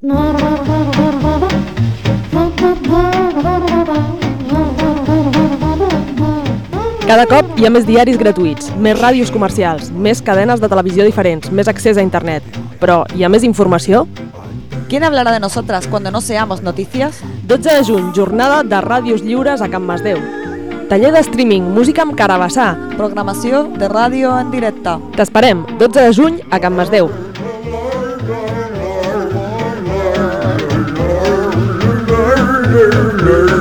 Cada cop hi ha més diaris gratuïts, més ràdios comercials, més cadenes de televisió diferents, més accés a internet. Però hi ha més informació? ¿Quién hablará de nosotras cuando no seamos noticias? 12 de juny, jornada de ràdios lliures a Can Masdeu. Taller de streaming, música amb Carabassà. Programació de ràdio en directe. T'esperem, 12 de juny a Can Masdeu. Learn.